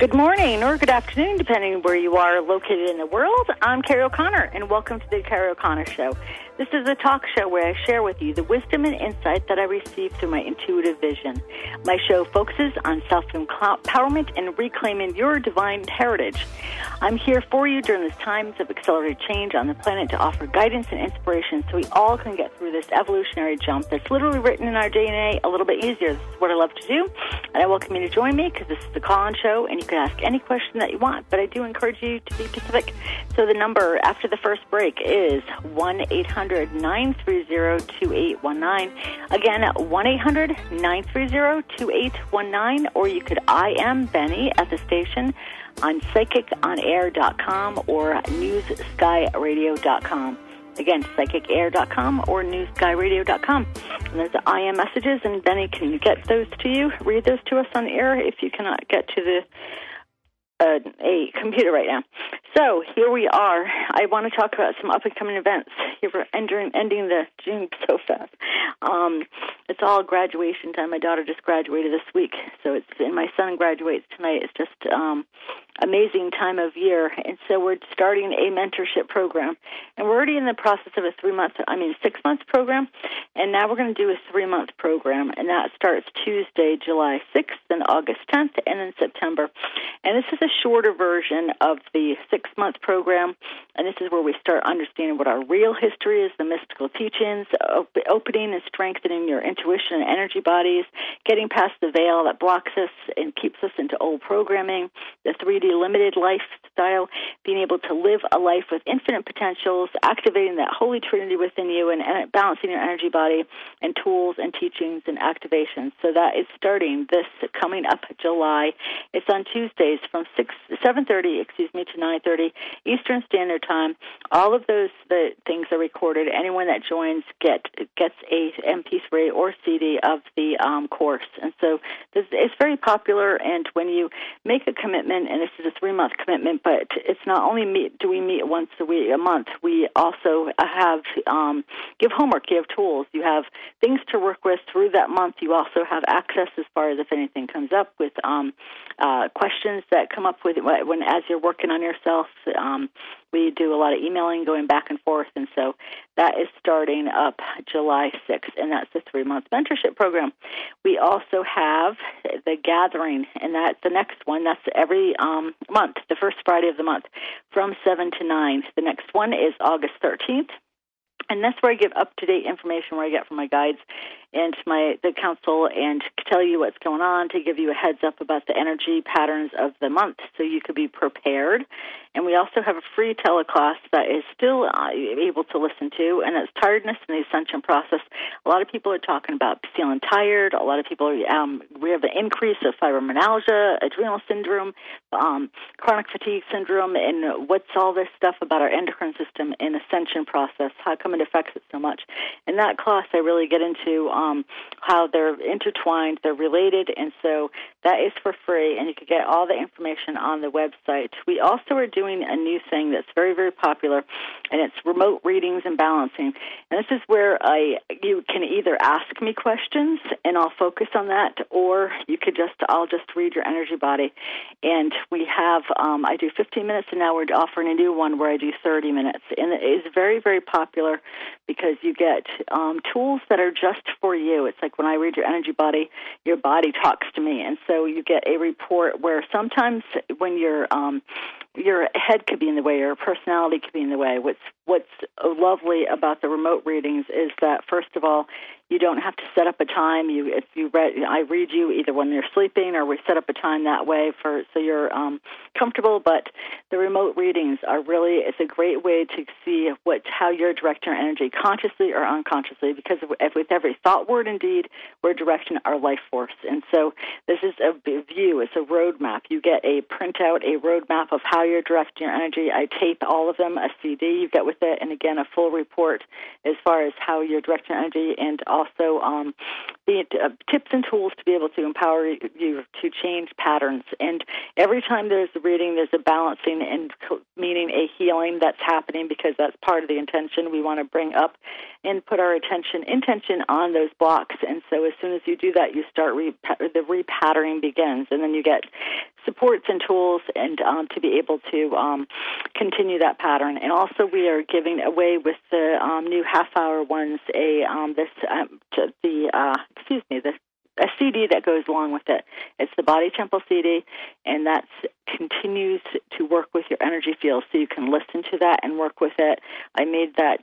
Good morning or good afternoon, depending where you are located in the world. I'm Carrie O'Connor, and welcome to the Carrie O'Connor Show. This is a talk show where I share with you the wisdom and insight that I receive through my intuitive vision. My show focuses on self-empowerment and reclaiming your divine heritage. I'm here for you during this times of accelerated change on the planet to offer guidance and inspiration so we all can get through this evolutionary jump that's literally written in our DNA a little bit easier. This is what I love to do, and I welcome you to join me because this is the call-in show, and you can ask any question that you want, but I do encourage you to be specific. So the number after the first break is 1-800-930-2819. Again, 1-800-930-2819, or you could IM Benny at the station on psychiconair.com or newsskyradio.com. Again, psychicair.com or newsskyradio.com. And there's the IM messages, and Benny can get those to you, read those to us on the air if you cannot get to the a computer right now. So here we are. I want to talk about some up-and-coming events. We're ending the June so fast. It's all graduation time. My daughter just graduated this week, and my son graduates tonight. It's just amazing time of year, and so we're starting a mentorship program, and we're already in the process of a 6-month program, and now we're going to do a 3-month program, and that starts Tuesday, July 6th, then August 10th, and then September. And this is a shorter version of the 6-month program, and this is where we start understanding what our real history is, the mystical teachings, opening and strengthening your intuition and energy bodies, getting past the veil that blocks us and keeps us into old programming, the 3D limited lifestyle, being able to live a life with infinite potentials, activating that holy trinity within you, and balancing your energy body, and tools and teachings and activations. So that is starting this coming up July. It's on Tuesdays from 7:30 to 9:30 Eastern Standard Time. All of those things are recorded. Anyone that joins gets a MP3 or CD of the course. And so it's very popular, and when you make a commitment, and this is a 3-month commitment, but it's not only do we meet once a month, we also have give homework, you have tools, you have things to work with through that month. You also have access as far as if anything comes up with questions that come up with as you're working on yourself. We do a lot of emailing, going back and forth, and so that is starting up July 6th, and that's the 3-month mentorship program. We also have the gathering, and that's the next one. That's every month, the first Friday of the month, from 7 to 9. The next one is August 13th. And that's where I give up-to-date information, where I get from my guides and the council, and tell you what's going on, to give you a heads up about the energy patterns of the month so you could be prepared. And we also have a free teleclass that is still able to listen to, and it's tiredness and the ascension process. A lot of people are talking about feeling tired. A lot of people, we have an increase of fibromyalgia, adrenal syndrome, chronic fatigue syndrome, and what's all this stuff about our endocrine system and ascension process, how come it affects it so much. In that class, I really get into how they're intertwined, they're related, and so that is for free, and you can get all the information on the website. We also are doing a new thing that's very, very popular, and it's remote readings and balancing. And this is where you can either ask me questions, and I'll focus on that, or I'll just read your energy body. And we have, I do 15 minutes, and now we're offering a new one where I do 30 minutes. And it is very, very popular because you get tools that are just for you. It's like when I read your energy body, your body talks to me. And so you get a report where sometimes when your head could be in the way, your personality could be in the way. What's lovely about the remote readings is that, first of all, you don't have to set up a time. I read you either when you're sleeping, or we set up a time that way so you're comfortable. But the remote readings it's a great way to see how you're directing your energy, consciously or unconsciously, because with every thought, word, and deed, we're directing our life force. And so this is a view. It's a roadmap. You get a printout, a roadmap of how you're directing your energy. I tape all of them, a CD you get with it, and again, a full report as far as how you're directing your energy, and also the tips and tools to be able to empower you to change patterns. And every time there's a reading, there's a balancing, and meaning a healing that's happening, because that's part of the intention we want to bring up and put our intention on those blocks. And so as soon as you do that, you start the repatterning begins, and then you get supports and tools and to be able to continue that pattern. And also, we are giving away with the new half-hour ones a CD that goes along with it. It's the Body Temple CD, and that continues to work with your energy field, so you can listen to that and work with it. I made that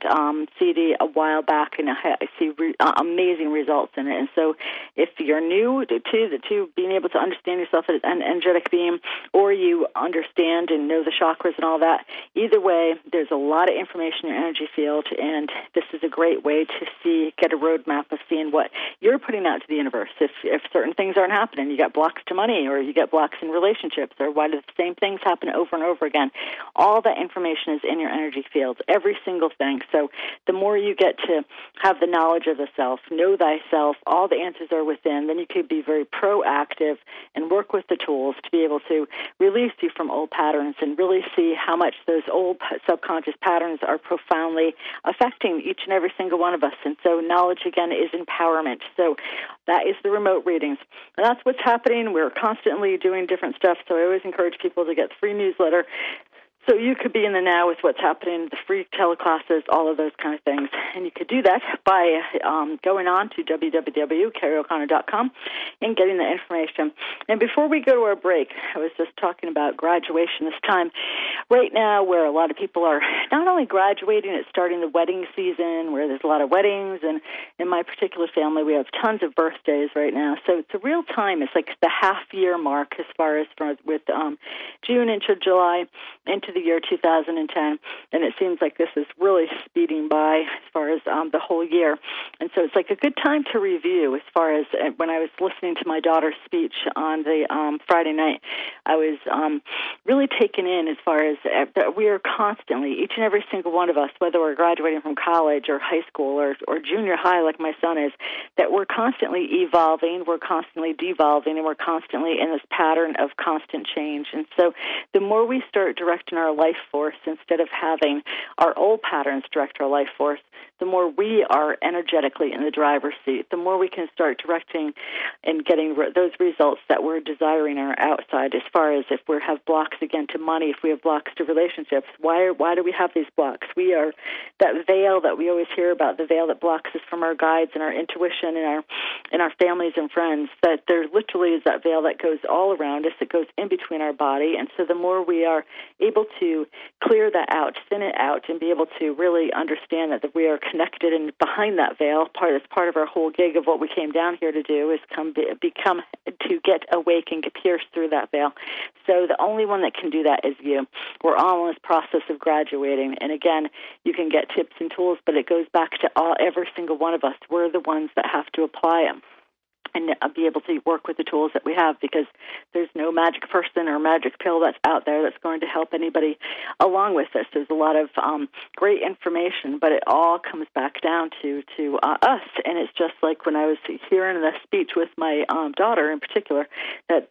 CD a while back, and I see amazing results in it. And so if you're new to being able to understand yourself as an energetic being, or you understand and know the chakras and all that, either way, there's a lot of information in your energy field, and this is a great way to get a roadmap of seeing what you're putting out to the universe. If certain things aren't happening, you got blocks to money, or you get blocks in relationships, or why do the same things happen over and over again? All that information is in your energy fields, every single thing. So the more you get to have the knowledge of the self, know thyself, all the answers are within, then you could be very proactive and work with the tools to be able to release you from old patterns and really see how much those old subconscious patterns are profoundly affecting each and every single one of us. And so knowledge, again, is empowerment. So that is the remote readings. And that's what's happening. We're constantly doing different stuff, so I always encourage people to get the free newsletter so you could be in the now with what's happening, the free teleclasses, all of those kind of things. And you could do that by going on to www.carrieoconnor.com and getting the information. And before we go to our break, I was just talking about graduation this time. Right now, where a lot of people are not only graduating, it's starting the wedding season, where there's a lot of weddings. And in my particular family, we have tons of birthdays right now. So it's a real time. It's like the half-year mark as far as with June into July into the year 2010, and it seems like this is really speeding by as far as the whole year. And so it's like a good time to review as far as when I was listening to my daughter's speech on the Friday night, I was really taken in as far as that we are constantly, each and every single one of us, whether we're graduating from college or high school or junior high like my son is, that we're constantly evolving, we're constantly devolving, and we're constantly in this pattern of constant change. And so the more we start directing our life force instead of having our old patterns direct our life force, the more we are energetically in the driver's seat, the more we can start directing and getting those results that we're desiring on our outside. As far as if we have blocks again to money, if we have blocks to relationships, why do we have these blocks? We are that veil that we always hear about, the veil that blocks us from our guides and our intuition and our families and friends. That there literally is that veil that goes all around us, it goes in between our body. And so the more we are able to clear that out, thin it out, and be able to really understand that we are connected and behind that veil, part of our whole gig of what we came down here to do is become to get awake and get pierced through that veil. So the only one that can do that is you. We're all in this process of graduating, and again, you can get tips and tools, but it goes back to every single one of us. We're the ones that have to apply them and be able to work with the tools that we have, because there's no magic person or magic pill that's out there that's going to help anybody along with this. There's a lot of great information, but it all comes back down to us. And it's just like when I was hearing the speech with my daughter in particular, that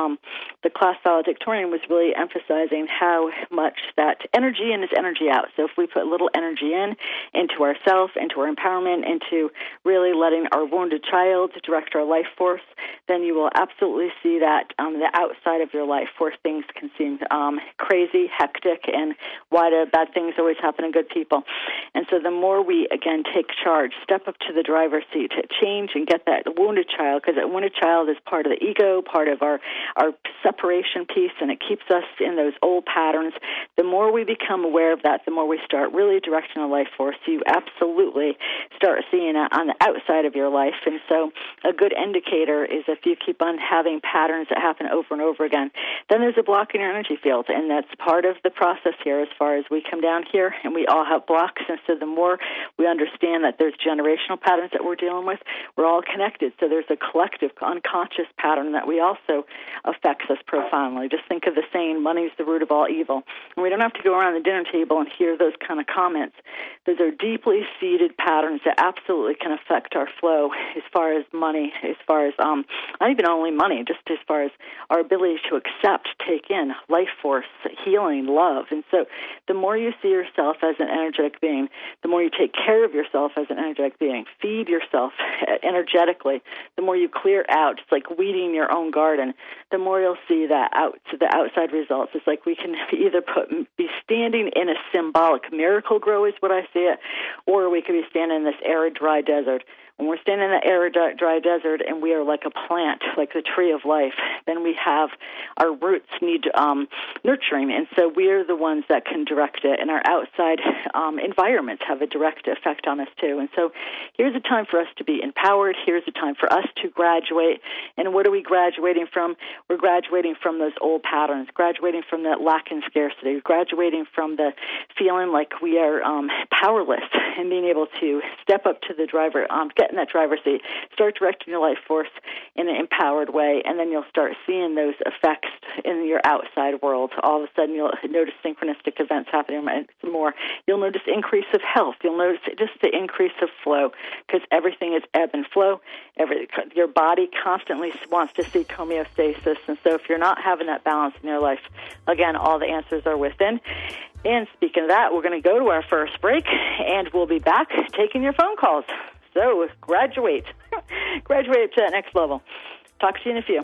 the class valedictorian was really emphasizing how much that energy in is energy out. So if we put a little energy into ourselves, into our empowerment, into really letting our wounded child direct our life force, then you will absolutely see that the outside of your life where things can seem crazy, hectic, and why do bad things always happen to good people. And so the more we, again, take charge, step up to the driver's seat, to change and get that wounded child, because that wounded child is part of the ego, part of our separation piece, and it keeps us in those old patterns. The more we become aware of that, the more we start really directing our life force. You absolutely start seeing it on the outside of your life. And so a good indicator is if you keep on having patterns that happen over and over again, then there's a block in your energy field, and that's part of the process here as far as we come down here, and we all have blocks, and so the more we understand that there's generational patterns that we're dealing with, we're all connected, so there's a collective unconscious pattern that we also affects us profoundly. Just think of the saying, money's the root of all evil, and we don't have to go around the dinner table and hear those kind of comments. Those are deeply seated patterns that absolutely can affect our flow as far as money, as far as not even only money, just as far as our ability to accept, take in life force, healing, love. And so the more you see yourself as an energetic being, the more you take care of yourself as an energetic being, feed yourself energetically, the more you clear out, it's like weeding your own garden, the more you'll see that the outside results. It's like we can either be standing in a symbolic miracle grow is what I see it, or we could be standing in this arid, dry desert. When we're standing in the arid, dry desert and we are like a plant, like the tree of life, then we have our roots need nurturing, and so we're the ones that can direct it, and our outside environments have a direct effect on us too. And so here's a time for us to be empowered. Here's a time for us to graduate. And what are we graduating from? We're graduating from those old patterns, graduating from that lack and scarcity, graduating from the feeling like we are powerless, and being able to step up to the driver, get in that driver's seat, start directing your life force in an empowered way, and then you'll start seeing those effects in your outside world. All of a sudden, you'll notice synchronistic events happening more. You'll notice increase of health. You'll notice just the increase of flow, because everything is ebb and flow. Your body constantly wants to seek homeostasis, and so if you're not having that balance in your life, again, all the answers are within. And speaking of that, we're going to go to our first break, and we'll be back taking your phone calls. So graduate to that next level. Talk to you in a few.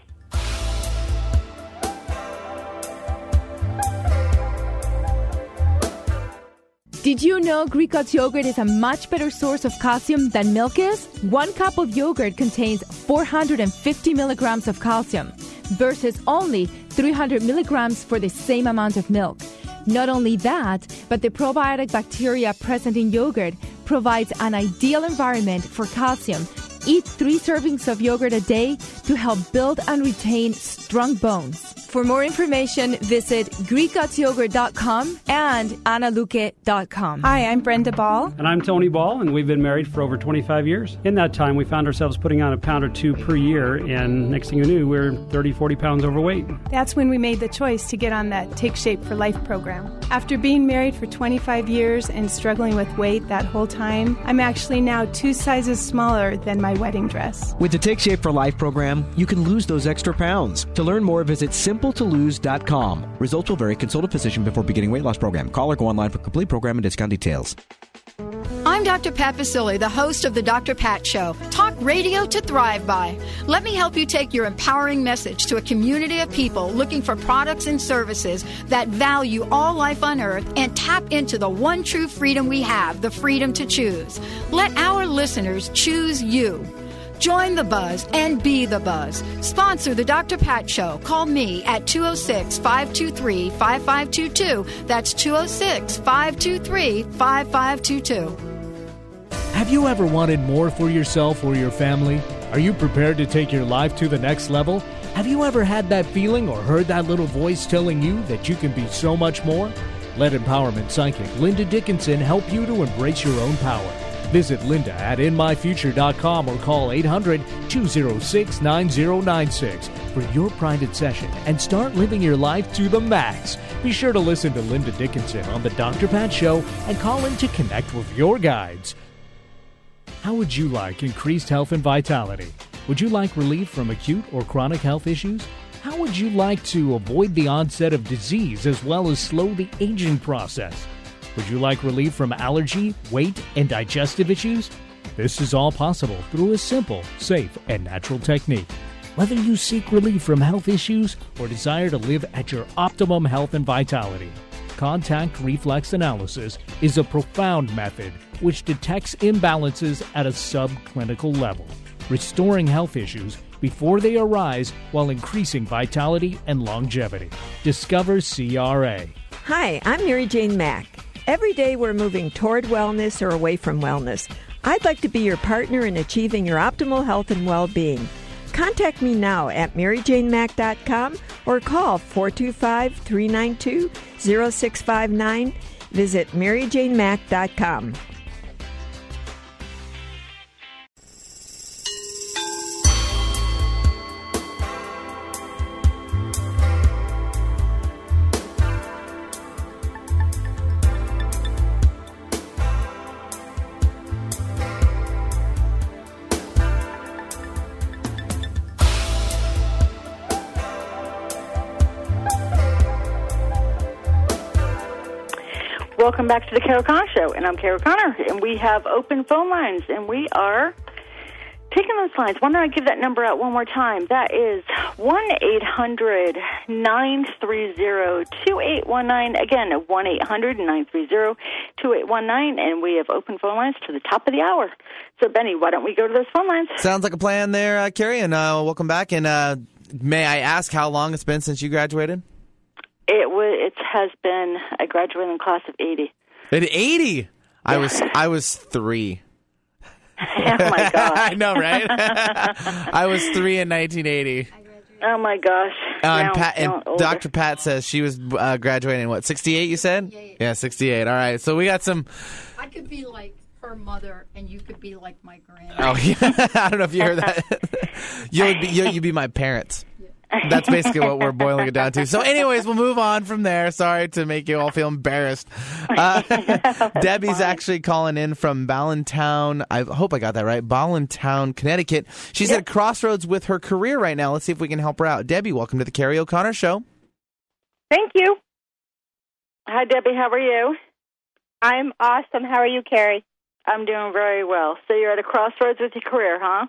Did you know Greek God's yogurt is a much better source of calcium than milk is? 1 cup of yogurt contains 450 milligrams of calcium versus only 300 milligrams for the same amount of milk. Not only that, but the probiotic bacteria present in yogurt provides an ideal environment for calcium. Eat 3 servings of yogurt a day to help build and retain strong bones. For more information, visit GreekGodsYogurt.com and AnnaLuque.com. Hi, I'm Brenda Ball. And I'm Tony Ball, and we've been married for over 25 years. In that time, we found ourselves putting on a pound or 2 per year, and next thing you knew, we were 30, 40 pounds overweight. That's when we made the choice to get on that Take Shape for Life program. After being married for 25 years and struggling with weight that whole time, I'm actually now 2 sizes smaller than my wedding dress. With the Take Shape for Life program, you can lose those extra pounds. To learn more, visit simpletolose.com. Results will vary. Consult a physician before beginning weight loss program. Call or go online for complete program and discount details. I'm Dr. Pat Basile, the host of the Dr. Pat Show. Talk radio to thrive by. Let me help you take your empowering message to a community of people looking for products and services that value all life on earth and tap into the one true freedom we have, the freedom to choose. Let our listeners choose you. Join the buzz and be the buzz. Sponsor the Dr. Pat Show. Call me at 206-523-5522. That's 206-523-5522. Have you ever wanted more for yourself or your family? Are you prepared to take your life to the next level? Have you ever had that feeling or heard that little voice telling you that you can be so much more? Let empowerment psychic Linda Dickinson help you to embrace your own power. Visit Linda at InMyFuture.com or call 800-206-9096 for your private session and start living your life to the max. Be sure to listen to Linda Dickinson on The Dr. Pat Show and call in to connect with your guides. How would you like increased health and vitality? Would you like relief from acute or chronic health issues? How would you like to avoid the onset of disease as well as slow the aging process? Would you like relief from allergy, weight, and digestive issues? This is all possible through a simple, safe, and natural technique. Whether you seek relief from health issues or desire to live at your optimum health and vitality, contact reflex analysis is a profound method which detects imbalances at a subclinical level, restoring health issues before they arise while increasing vitality and longevity. Discover CRA. Hi, I'm Mary Jane Mack. Every day we're moving toward wellness or away from wellness. I'd like to be your partner in achieving your optimal health and well-being. Contact me now at MaryJaneMack.com or call 425-392-0659. Visit MaryJaneMack.com. Welcome back to the Carol Connor Show, and I'm Carol Connor, and we have open phone lines, and we are taking those lines. Why don't I give that number out one more time? That is 1-800-930-2819. Again, 1-800-930-2819, and we have open phone lines to the top of the hour. So, Benny, why don't we go to those phone lines? Sounds like a plan there, Carrie, and welcome back. And may I ask how long it's been since you graduated? It has been, I graduated in the class of 80. At 80? Yeah. I was 3. Oh, my gosh. I know, right? I was 3 in 1980. Oh, my gosh. And Dr. Pat says she was graduating in, 68, you said? 68. Yeah, 68. All right, so we got some... I could be like her mother, and you could be like my grandma. Oh, yeah. I don't know if you heard that. You'd be my parents. That's basically what we're boiling it down to. So anyways, we'll move on from there. Sorry to make you all feel embarrassed. Debbie's actually calling in from Ballantown. I hope I got that right. Ballantown, Connecticut. She's at a crossroads with her career right now. Let's see if we can help her out. Debbie, welcome to the Carrie O'Connor Show. Thank you. Hi, Debbie. How are you? I'm awesome. How are you, Carrie? I'm doing very well. So you're at a crossroads with your career, huh?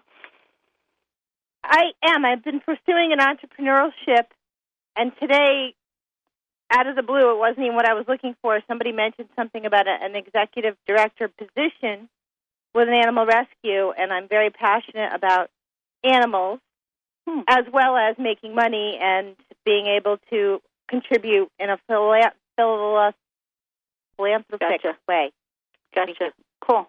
I am. I've been pursuing an entrepreneurship, and today, out of the blue, it wasn't even what I was looking for. Somebody mentioned something about an executive director position with an animal rescue, and I'm very passionate about animals, as well as making money and being able to contribute in a philanthropic way. Gotcha. Cool.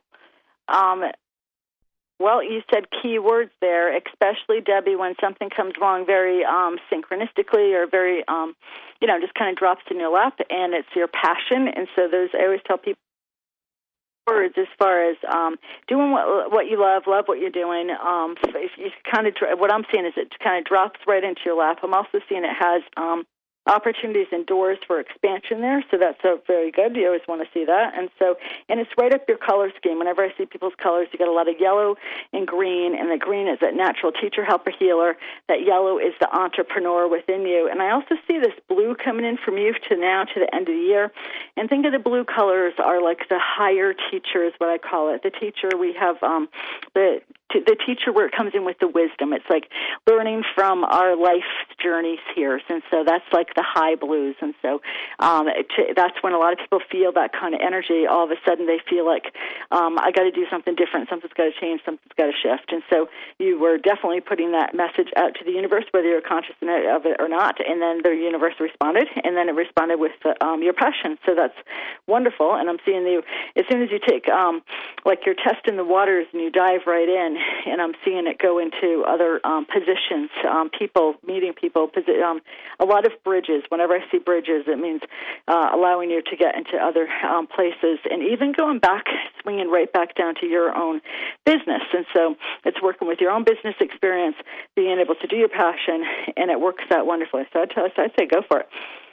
Well, you said key words there, especially, Debbie, when something comes along very synchronistically or very, just kind of drops in your lap, and it's your passion. And so I always tell people words as far as doing what you love what you're doing. If you kind of, what I'm seeing is it kind of drops right into your lap. I'm also seeing it has opportunities and doors for expansion there, so that's very good. You always want to see that. And it's right up your color scheme. Whenever I see people's colors, you got a lot of yellow and green, and the green is that natural teacher, helper, healer. That yellow is the entrepreneur within you. And I also see this blue coming in from you to now to the end of the year. And think of the blue colors are like the higher teacher is what I call it. The teacher, we have the teacher where it comes in with the wisdom. It's like learning from our life journeys here. And so that's like the high blues. And so that's when a lot of people feel that kind of energy. All of a sudden they feel like, I got to do something different. Something's got to change. Something's got to shift. And so you were definitely putting that message out to the universe, whether you're conscious of it or not. And then the universe responded, and then it responded with your passion. So that's wonderful. And I'm seeing you, as soon as you take, like you're testing the waters and you dive right in, and I'm seeing it go into other positions, people, meeting people, a lot of bridges. Whenever I see bridges, it means allowing you to get into other places, and even going back, swinging right back down to your own business. And so it's working with your own business experience, being able to do your passion, and it works out wonderfully. So I'd say go for it.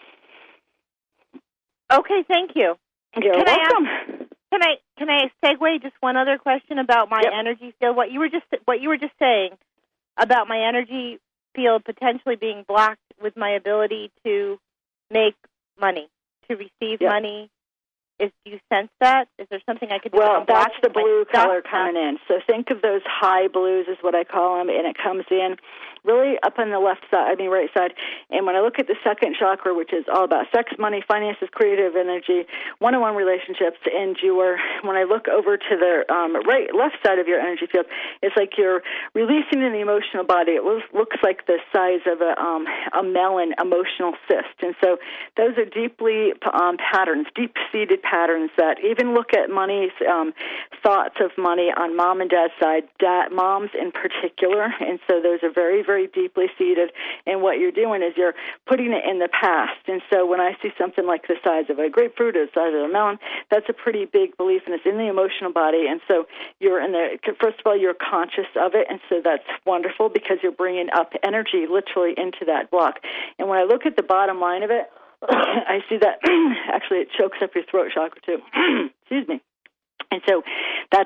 Okay, thank you. You're welcome. Can I segue just one other question about my energy field? What you were just saying about my energy field potentially being blocked with my ability to make money, to receive money. Do you sense that? Is there something I could do? Well, that's the blue color coming in. So think of those high blues is what I call them, and it comes in really up on the right side. And when I look at the second chakra, which is all about sex, money, finances, creative energy, one-on-one relationships, and when I look over to the left side of your energy field, it's like you're releasing in the emotional body. It looks like the size of a melon emotional cyst. And so those are deeply deep-seated patterns that even look at money, thoughts of money on mom and dad's side, moms in particular. And so those are very, very deeply seated. And what you're doing is you're putting it in the past. And so when I see something like the size of a grapefruit or the size of a melon, that's a pretty big belief, and it's in the emotional body. And so first of all, you're conscious of it. And so that's wonderful because you're bringing up energy literally into that block. And when I look at the bottom line of it, I see that actually it chokes up your throat chakra too. Excuse me. And so that's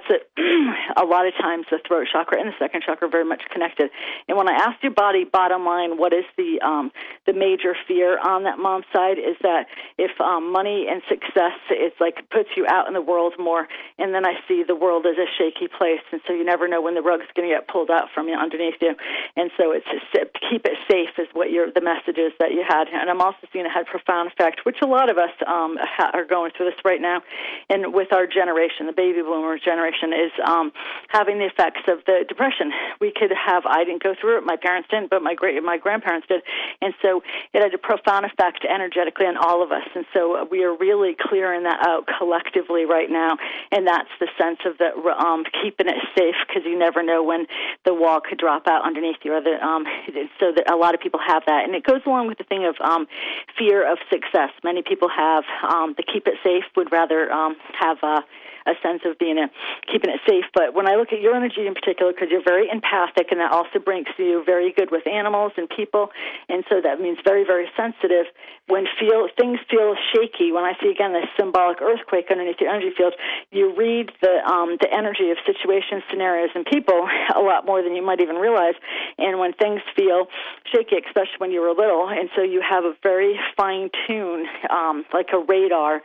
a lot of times the throat chakra and the second chakra are very much connected. And when I asked your body, bottom line, what is the major fear on that mom's side, is that if money and success, it's like puts you out in the world more, and then I see the world as a shaky place, and so you never know when the rug's going to get pulled out from you underneath you. And so it's keep it safe is what the message is that you had. And I'm also seeing it had profound effect, which a lot of us are going through this right now, and with our generation, the baby boomer generation, is having the effects of the depression. We could have, I didn't go through it, my parents didn't, but my grandparents did, and so it had a profound effect energetically on all of us. And so we are really clearing that out collectively right now, and that's the sense of the keeping it safe, because you never know when the wall could drop out underneath you. Or so that a lot of people have that, and it goes along with the thing of fear of success. Many people have the keep it safe, would rather have a sense of keeping it safe. But when I look at your energy in particular, because you're very empathic, and that also brings you very good with animals and people, and so that means very, very sensitive. When things feel shaky, when I see again this symbolic earthquake underneath your energy field, you read the energy of situations, scenarios, and people a lot more than you might even realize. And when things feel shaky, especially when you were little, and so you have a very fine tune, like a radar,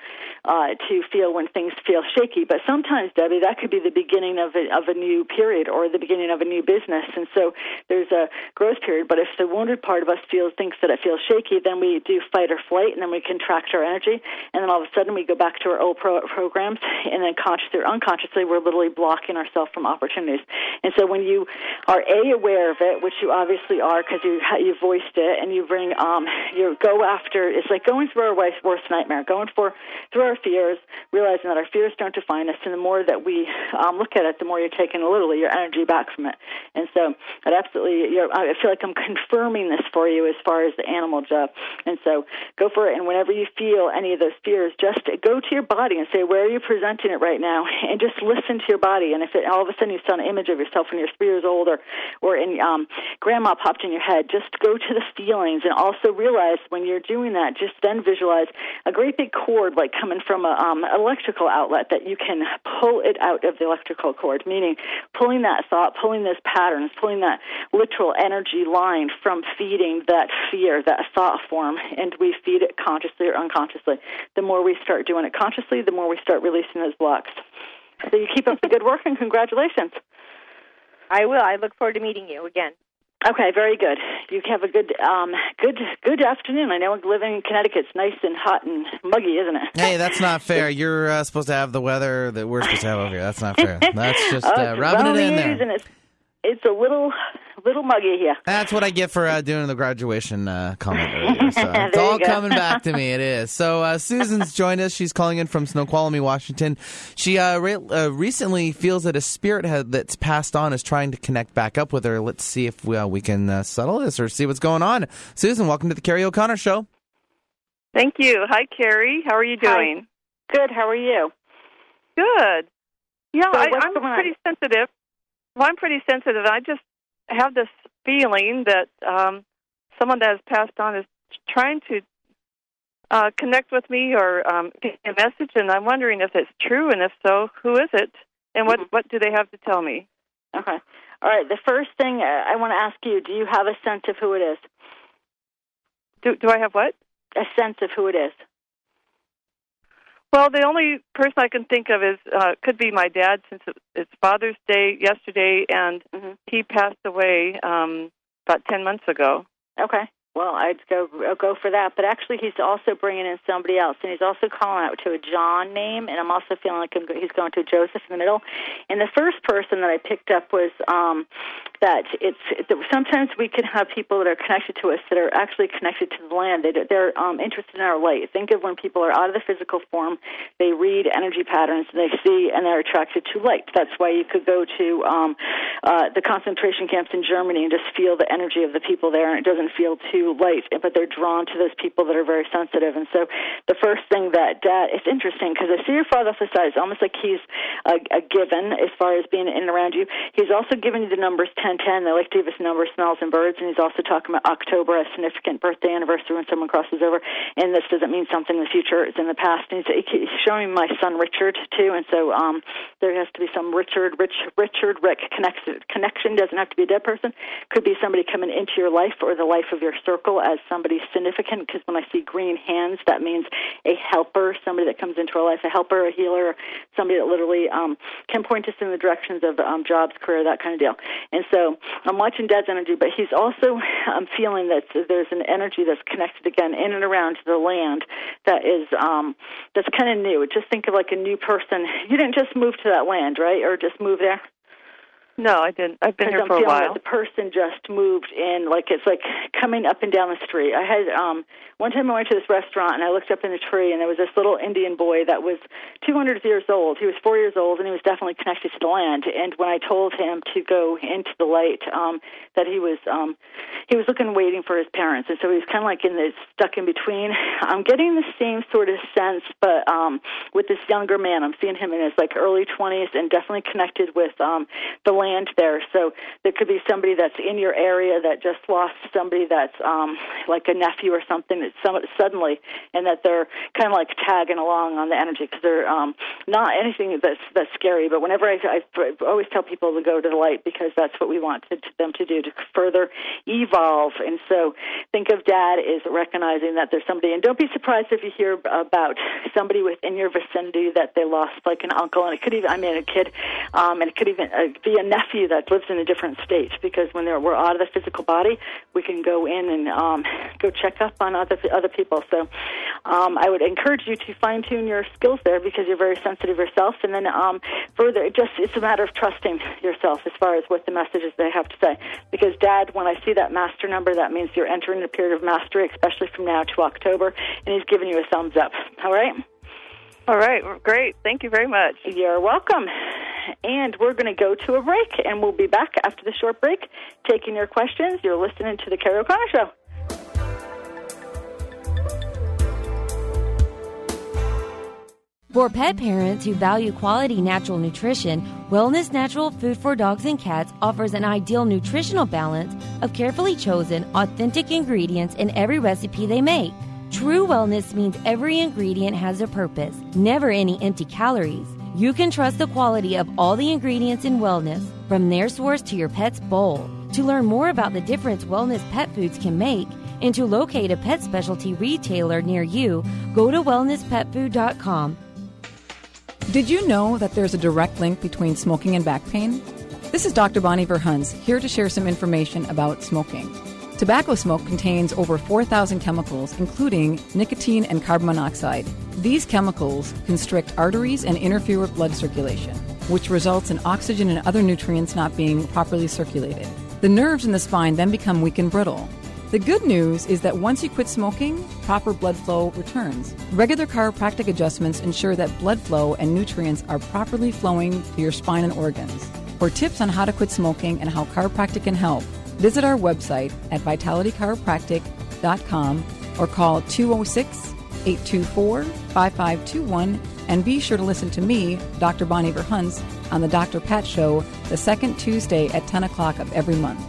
to feel when things feel shaky. But sometimes, Debbie, that could be the beginning of a new period or the beginning of a new business. And so there's a growth period. But if the wounded part of us thinks that it feels shaky, then we do fight or flight, and then we contract our energy. And then all of a sudden we go back to our old programs, and then consciously or unconsciously we're literally blocking ourselves from opportunities. And so when you are aware of it, which you obviously are because you voiced it, and you bring you go after, it's like going through our life's worst nightmare, going through our fears, realizing that our fears don't define us, and the more that we look at it, the more you're taking literally your energy back from it. And so it absolutely, I feel like I'm confirming this for you as far as the animal job. And so go for it. And whenever you feel any of those fears, just go to your body and say, where are you presenting it right now? And just listen to your body. And if all of a sudden you saw an image of yourself when you're 3 years old, or in grandma popped in your head, just go to the feelings, and also realize when you're doing that, just then visualize a great big cord like coming from an electrical outlet, that you can pull it out of the electrical cord, meaning pulling that thought, pulling those patterns, pulling that literal energy line from feeding that fear, that thought form, and we feed it consciously or unconsciously. The more we start doing it consciously, the more we start releasing those blocks. So you keep up the good work, and congratulations. I will. I look forward to meeting you again. Okay, very good. You have a good afternoon. I know living in Connecticut, it's nice and hot and muggy, isn't it? Hey, that's not fair. You're supposed to have the weather that we're supposed to have over here. That's not fair. That's just rubbing it in there. And it's a little muggy here. That's what I get for doing the graduation comment earlier. So it's all coming back to me. It is. So Susan's joined us. She's calling in from Snoqualmie, Washington. She recently feels that a spirit that's passed on is trying to connect back up with her. Let's see if we can settle this or see what's going on. Susan, welcome to the Carrie O'Connor Show. Thank you. Hi, Carrie. How are you doing? Hi. Good. How are you? Good. Yeah, so I'm pretty sensitive. Well, I'm pretty sensitive. I just have this feeling that someone that has passed on is trying to connect with me or get a message, and I'm wondering if it's true, and if so, who is it, and what do they have to tell me? Okay. All right. The first thing I want to ask you, do you have a sense of who it is? Do I have what? A sense of who it is. Well, the only person I can think of is could be my dad, since it's Father's Day yesterday, and he passed away about 10 months ago. Okay. Well, I'd go for that. But actually, he's also bringing in somebody else, and he's also calling out to a John name, and I'm also feeling like he's going to Joseph in the middle. And the first person that I picked up was that sometimes we can have people that are connected to us that are actually connected to the land. They're interested in our light. Think of when people are out of the physical form, they read energy patterns, and they see, and they're attracted to light. That's why you could go to the concentration camps in Germany and just feel the energy of the people there, and it doesn't feel too light, but they're drawn to those people that are very sensitive. And so the first thing that it's interesting, because I see your father off the side. It's almost like he's a given as far as being in and around you. He's also given you the numbers 10 1010. They like Davis number, smells, and birds. And he's also talking about October, a significant birthday anniversary when someone crosses over. And this doesn't mean something in the future. It's in the past. And he's showing me my son Richard, too. And so there has to be some Rick connection. Doesn't have to be a dead person. Could be somebody coming into your life or the life of your circle as somebody significant, because when I see green hands, that means a helper, somebody that comes into our life, a helper, a healer, somebody that literally can point us in the directions of jobs, career, that kind of deal. And so I'm watching Dad's energy, but he's also feeling that there's an energy that's connected again in and around the land that is that's kind of new. Just think of like a new person. You didn't just move to that land, right? Or just move there? No, I didn't. I've been here for a while. That the person just moved in, like it's like coming up and down the street. I had one time I went to this restaurant and I looked up in the tree and there was this little Indian boy that was 200 years old. He was 4 years old and he was definitely connected to the land. And when I told him to go into the light, that he was looking, waiting for his parents, and so he was kind of like stuck in between. I'm getting the same sort of sense, but with this younger man, I'm seeing him in his like early 20s and definitely connected with the land there. So there could be somebody that's in your area that just lost somebody that's like a nephew or something suddenly, and that they're kind of like tagging along on the energy, because they're not anything that's scary. But whenever I always tell people to go to the light, because that's what we want them to do, to further evolve. And so think of Dad as recognizing that there's somebody, and don't be surprised if you hear about somebody within your vicinity that they lost, like an uncle, and it could even, a kid, and it could even be a nephew that lives in a different state, because when we're out of the physical body, we can go in and go check up on other people. So I would encourage you to fine-tune your skills there, because you're very sensitive yourself. And then further, it's a matter of trusting yourself as far as what the messages they have to say. Because Dad, when I see that master number, that means you're entering a period of mastery, especially from now to October, and he's giving you a thumbs up. All right? All right, great. Thank you very much. You're welcome. And we're going to go to a break, and we'll be back after the short break taking your questions. You're listening to the Carrie O'Connor Show. For pet parents who value quality natural nutrition, Wellness Natural Food for Dogs and Cats offers an ideal nutritional balance of carefully chosen, authentic ingredients in every recipe they make. True wellness means every ingredient has a purpose, never any empty calories. You can trust the quality of all the ingredients in wellness, from their source to your pet's bowl. To learn more about the difference wellness pet foods can make, and to locate a pet specialty retailer near you, go to wellnesspetfood.com. Did you know that there's a direct link between smoking and back pain? This is Dr. Bonnie Verhunz, here to share some information about smoking. Tobacco smoke contains over 4,000 chemicals, including nicotine and carbon monoxide. These chemicals constrict arteries and interfere with blood circulation, which results in oxygen and other nutrients not being properly circulated. The nerves in the spine then become weak and brittle. The good news is that once you quit smoking, proper blood flow returns. Regular chiropractic adjustments ensure that blood flow and nutrients are properly flowing to your spine and organs. For tips on how to quit smoking and how chiropractic can help, visit our website at vitalitychiropractic.com or call 206-824-5521, and be sure to listen to me, Dr. Bonnie Verhunz, on the Dr. Pat Show, the second Tuesday at 10 o'clock of every month.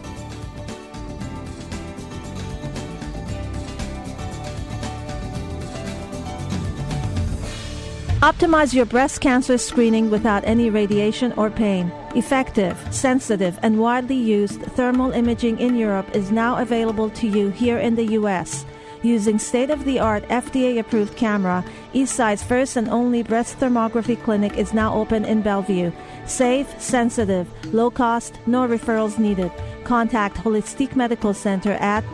Optimize your breast cancer screening without any radiation or pain. Effective, sensitive, and widely used thermal imaging in Europe is now available to you here in the U.S. Using state-of-the-art FDA-approved camera, Eastside's first and only breast thermography clinic is now open in Bellevue. Safe, sensitive, low cost, no referrals needed. Contact Holistic Medical Center at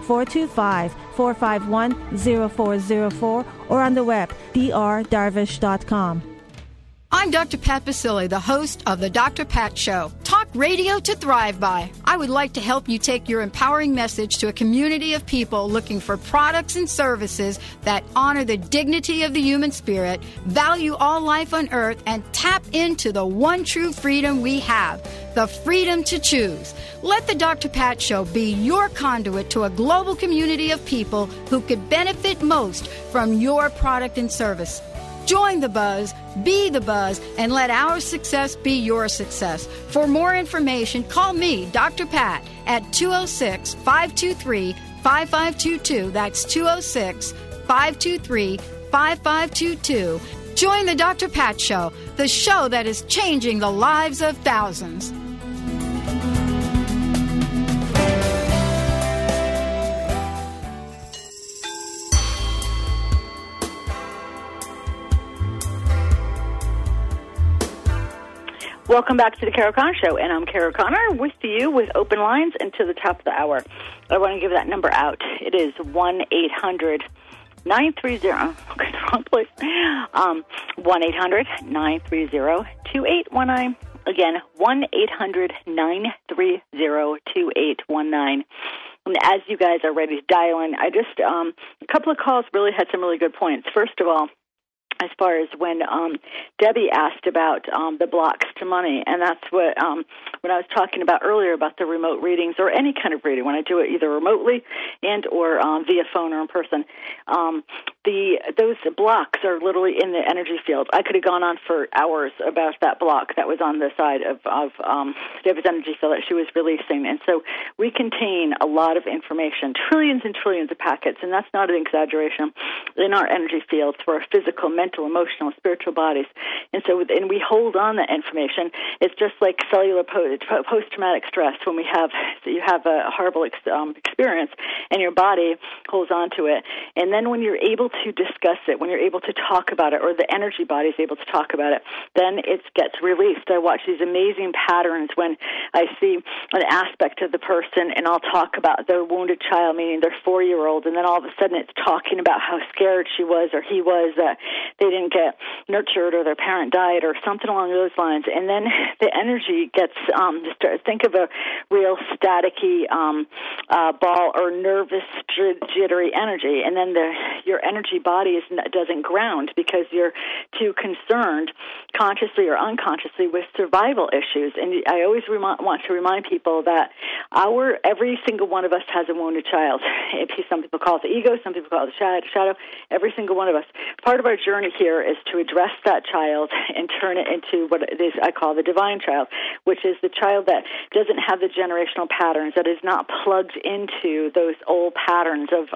425-451-0404 or on the web, drdarvish.com. I'm Dr. Pat Basile, the host of The Dr. Pat Show. Talk radio to thrive by. I would like to help you take your empowering message to a community of people looking for products and services that honor the dignity of the human spirit, value all life on earth, and tap into the one true freedom we have, the freedom to choose. Let The Dr. Pat Show be your conduit to a global community of people who could benefit most from your product and service. Join the buzz, be the buzz, and let our success be your success. For more information, call me, Dr. Pat, at 206-523-5522. That's 206-523-5522. Join the Dr. Pat Show, the show that is changing the lives of thousands. Welcome back to the Carol Connor Show, and I'm Carol Connor with you with open lines until the top of the hour. I want to give that number out. It is 1-800-930. Okay, the wrong place. 1-800-930-2819. Again, 1-800-930-2819. And as you guys are ready to dial in, I just a couple of calls really had some really good points. First of all, as far as when Debbie asked about the blocks to money, and that's what when I was talking about earlier about the remote readings or any kind of reading, when I do it either remotely and or via phone or in person, those blocks are literally in the energy field. I could have gone on for hours about that block that was on the side of Debbie's energy field that she was releasing, and so we contain a lot of information, trillions and trillions of packets, and that's not an exaggeration, in our energy fields for our physical, mental, emotional, spiritual bodies. And so, and we hold on that information. It's just like cellular post-traumatic stress when you have a horrible experience and your body holds on to it. And then when you're able to discuss it, when you're able to talk about it, or the energy body is able to talk about it, then it gets released. I watch these amazing patterns when I see an aspect of the person and I'll talk about their wounded child, meaning their 4-year-old, and then all of a sudden it's talking about how scared she was or he was that they didn't get nurtured or their parent died or something along those lines. And then the energy gets, think of a real staticky ball or nervous, jittery energy. And then your energy body doesn't ground because you're too concerned, consciously or unconsciously, with survival issues. And I always want to remind people that every single one of us has a wounded child. Some people call it the ego, some people call it the shadow. Every single one of us. Part of our journey here is to address that child and turn it into what it is I call the divine child, which is the child that doesn't have the generational patterns, that is not plugged into those old patterns of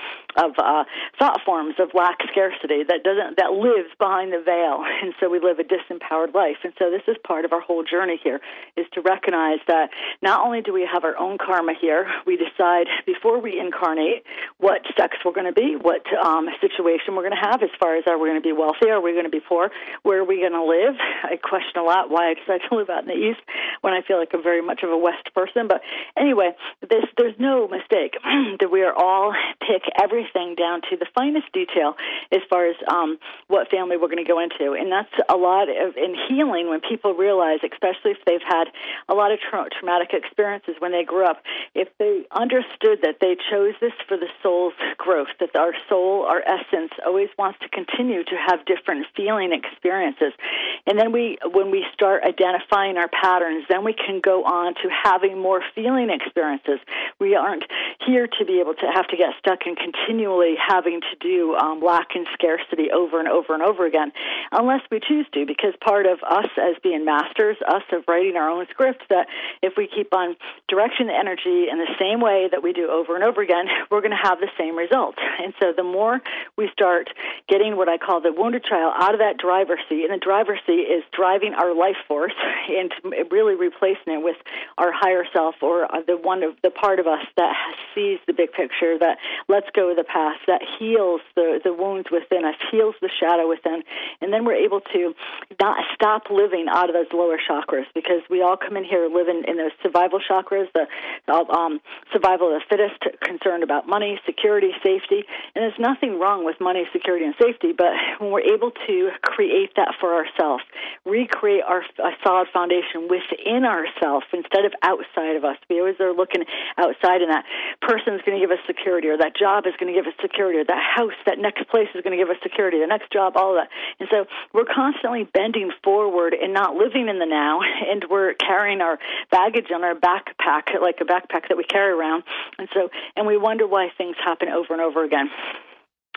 thought forms of lack, scarcity, that lives behind the veil, and so we live a disempowered life. And so this is part of our whole journey here, is to recognize that not only do we have our own karma here, we decide before we incarnate what sex we're going to be, what situation we're going to have as far as are we going to be wealthy, are we going to be poor, where are we going to live. I question a lot why I decided to live out in the East when I feel like I'm very much of a West person. But anyway, there's no mistake that we are all pick everything down to the finest detail as far as what family we're going to go into. And that's a lot in healing when people realize, especially if they've had a lot of traumatic experiences when they grew up, if they understood that they chose this for the soul's growth, that our soul, our essence, always wants to continue to have different feeling experiences. And then when we start identifying our patterns, then we can go on to having more feeling experiences. We aren't here to be able to have to get stuck in continually having to do lack and scarcity over and over and over again, unless we choose to, because part of us as being masters, us of writing our own script, that if we keep on directing the energy in the same way that we do over and over again, we're going to have the same result. And so the more we start getting what I call the wounded child out of that driver's seat, and the driver's seat is driving our life force and really replacing it with our higher self, or the part of us that sees the big picture, that lets go of the past, that heals the wounds within us, heals the shadow within, and then we're able to not stop living out of those lower chakras, because we all come in here living in those survival chakras, the survival of the fittest, concerned about money, security, safety, and there's nothing wrong with money, security, and safety, but when we're able to create that for ourselves, recreate a solid foundation within ourselves instead of outside of us. We always are looking outside, and that person's going to give us security, or that job is going to give us security, or that house, that next place is going to give us security, the next job, all of that. And so we're constantly bending forward and not living in the now, and we're carrying our baggage on our backpack, like a backpack that we carry around, and we wonder why things happen over and over again.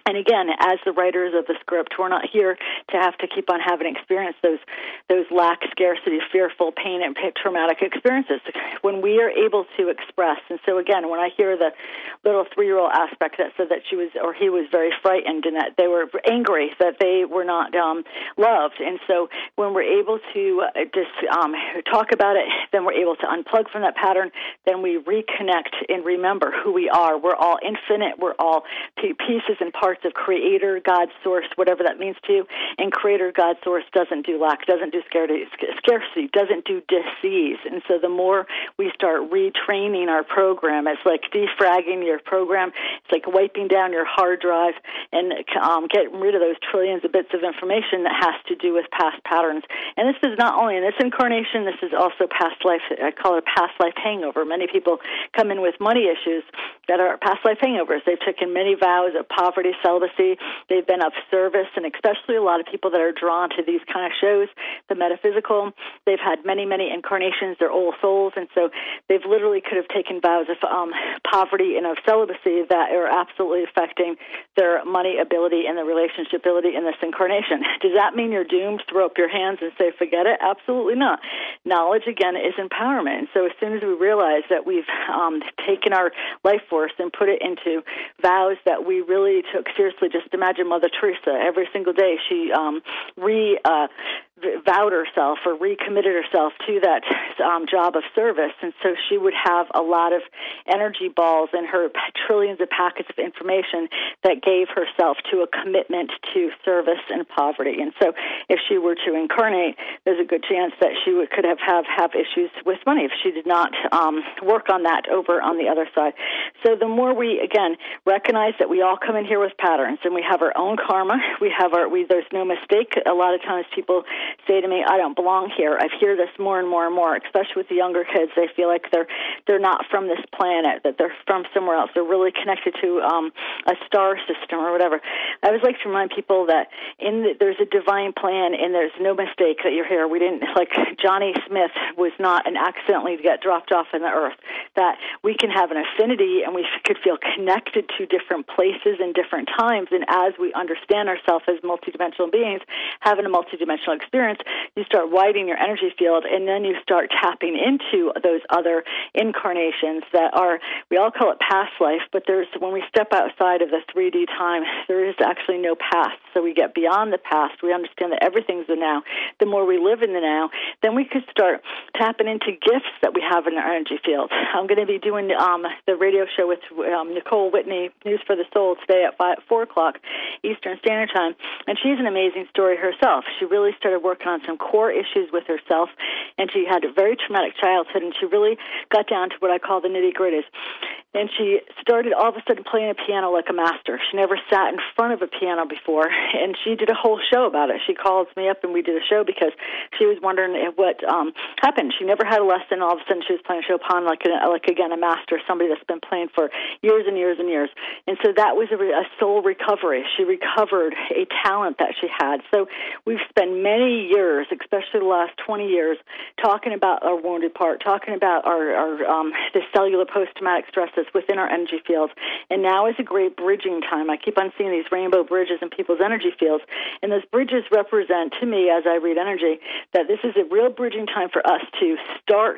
And again, as the writers of the script, we're not here to have to keep on having experienced those lack, scarcity, fearful, pain, and traumatic experiences. When we are able to express, and so again, when I hear the little 3-year-old aspect that said that she was, or he was very frightened and that they were angry, that they were not loved. And so when we're able to just talk about it, then we're able to unplug from that pattern, then we reconnect and remember who we are. We're all infinite. We're all pieces and parts of Creator, God, Source, whatever that means to you. And Creator, God, Source doesn't do lack, doesn't do scarcity, doesn't do disease. And so the more we start retraining our program, it's like defragging your program. It's like wiping down your hard drive and getting rid of those trillions of bits of information that has to do with past patterns. And this is not only in this incarnation, this is also past life. I call it a past life hangover. Many people come in with money issues that are past life hangovers. They've taken many vows of poverty, celibacy. They've been of service, and especially a lot of people that are drawn to these kind of shows, the metaphysical, they've had many, many incarnations. They're old souls, and so they've literally could have taken vows of poverty and of celibacy that are absolutely affecting their money ability and the relationship ability in this incarnation. Does that mean you're doomed? Throw up your hands and say, forget it? Absolutely not. Knowledge, again, is empowerment. And so as soon as we realize that we've taken our life force and put it into vows that we really took seriously, just imagine Mother Teresa. Every single day she vowed herself or recommitted herself to that job of service, and so she would have a lot of energy balls in her trillions of packets of information that gave herself to a commitment to service and poverty. And so if she were to incarnate, there's a good chance that she could have issues with money if she did not work on that over on the other side. So the more we, again, recognize that we all come in here with patterns and we have our own karma, there's no mistake. A lot of times people say to me, I don't belong here. I hear this more and more and more, especially with the younger kids. They feel like they're not from this planet, that they're from somewhere else. They're really connected to a star system or whatever. I always like to remind people that there's a divine plan and there's no mistake that you're here. We didn't, like Johnny Smith was not an accidentally get dropped off in the earth, that we can have an affinity and we could feel connected to different places and different times. And as we understand ourselves as multidimensional beings, having a multidimensional experience, you start widening your energy field, and then you start tapping into those other incarnations that are, we all call it past life, but when we step outside of the 3D time, there is actually no past. So we get beyond the past. We understand that everything's the now. The more we live in the now, then we could start tapping into gifts that we have in our energy field. I'm going to be doing the radio show with Nicole Whitney, News for the Soul, today at 4 o'clock Eastern Standard Time, and she's an amazing story herself. She really started working on some core issues with herself, and she had a very traumatic childhood, and she really got down to what I call the nitty-gritties. And she started all of a sudden playing a piano like a master. She never sat in front of a piano before, and she did a whole show about it. She called me up, and we did a show because she was wondering what happened. She never had a lesson. All of a sudden, she was playing Chopin like again, a master, somebody that's been playing for years and years and years. And so that was a soul recovery. She recovered a talent that she had. So we've spent many years, especially the last 20 years, talking about our wounded part, talking about our the cellular post-traumatic stresses within our energy fields. And now is a great bridging time. I keep on seeing these rainbow bridges in people's energy fields, and those bridges represent, to me, as I read energy, that this is a real bridging time for us to start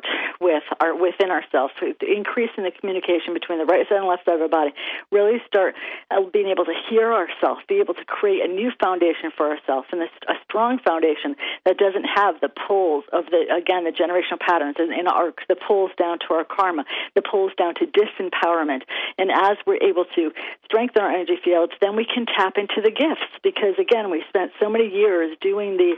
within ourselves, increasing the communication between the right side and left side of our body, really start being able to hear ourselves, be able to create a new foundation for ourselves, and a strong foundation that doesn't have the pulls of the generational patterns and the pulls down to our karma, the pulls down to disempowerment. And as we're able to strengthen our energy fields, then we can tap into the gifts, because again, we spent so many years doing the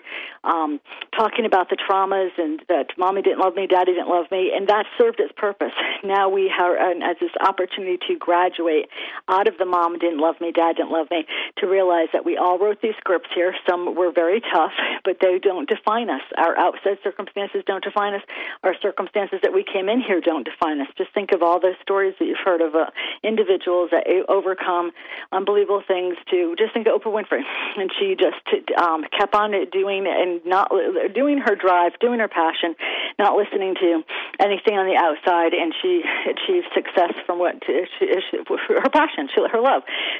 talking about the traumas and that mommy didn't love me, daddy didn't love me, and that served its purpose. Now we have as this opportunity to graduate out of the mom didn't love me, dad didn't love me, to realize that we all wrote these scripts here. Some were very tough, but they don't define us. Our outside circumstances don't define us. Our circumstances that we came in here don't define us. Just think of all those stories that you've heard of individuals that overcome unbelievable things. To just think of Oprah Winfrey, and she just kept on doing and not doing her drive, doing her passion, not listening to anything on the outside, and she achieved success from her passion, her love.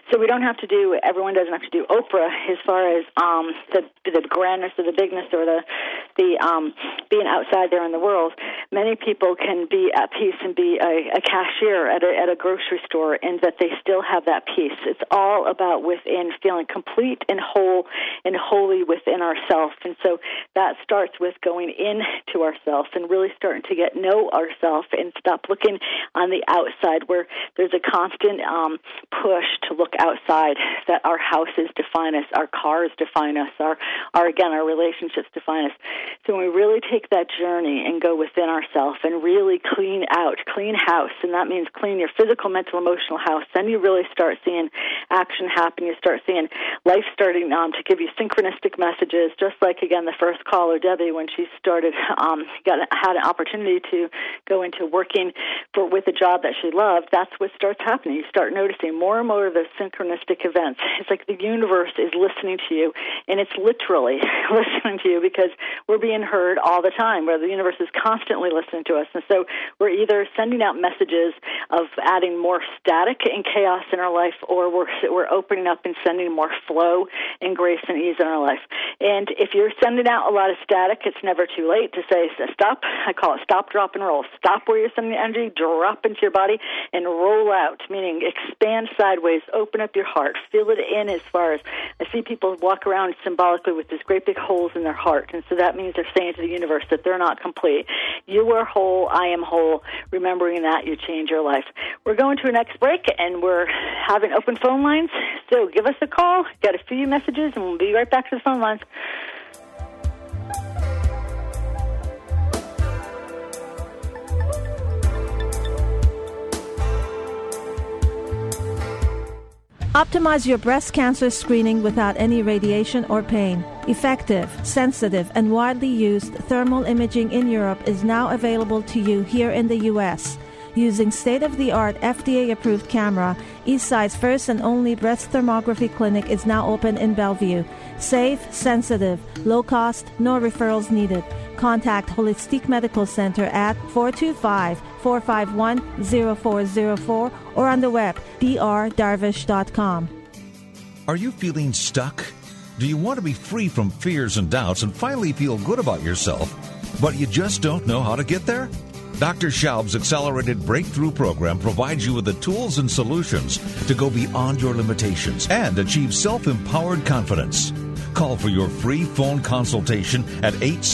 So we don't have to do, everyone doesn't have to do Oprah as far as the grandness or the bigness or the being outside there in the world. Many people can be at peace and be a cashier at a grocery store, and that they still have that peace. It's all about within, feeling complete and whole and holy within ourselves. And so that starts with going into ourselves and really starting to get know ourselves and stop looking on the outside where there's a constant push to look outside, that our houses define us, our cars define us, our relationships define us. So when we really take that journey and go within ourselves and really clean house, and that means clean your physical, mental, emotional house, then you really start seeing action happen. You start seeing life starting to give you synchronistic messages, just like, again, the first caller, Debbie, when she started, had an opportunity to go into working with a job that she loved. That's what starts happening. You start noticing more and more of those synchronistic events. It's like the universe is listening to you, and it's literally listening to you because we're being heard all the time, where the universe is constantly listening to us. And so we're either sending out messages of adding more static and chaos in our life, or we're opening up and sending more flow and grace and ease in our life. And if you're sending out a lot of static, it's never too late to say stop. I call it stop, drop, and roll. Stop where you're sending the energy, drop into your body, and roll out, meaning expand sideways, open up your heart, feel it in. As far as I see people walk around symbolically with these great big holes in their heart, and so that means they're saying to the universe that they're not complete. You are whole, I am whole. Remembering that, you change your life. We're going to a next break, and we're having open phone lines, so give us a call. Got a few messages, and we'll be right back to the phone lines. Optimize your breast cancer screening without any radiation or pain. Effective, sensitive, and widely used thermal imaging in Europe is now available to you here in the U.S. Using state-of-the-art FDA-approved camera, Eastside's first and only breast thermography clinic is now open in Bellevue. Safe, sensitive, low cost, no referrals needed. Contact Holistic Medical Center at 425-451-0404 or on the web, drdarvish.com. Are you feeling stuck? Do you want to be free from fears and doubts and finally feel good about yourself, but you just don't know how to get there? Dr. Schaub's Accelerated Breakthrough Program provides you with the tools and solutions to go beyond your limitations and achieve self-empowered confidence. Call for your free phone consultation at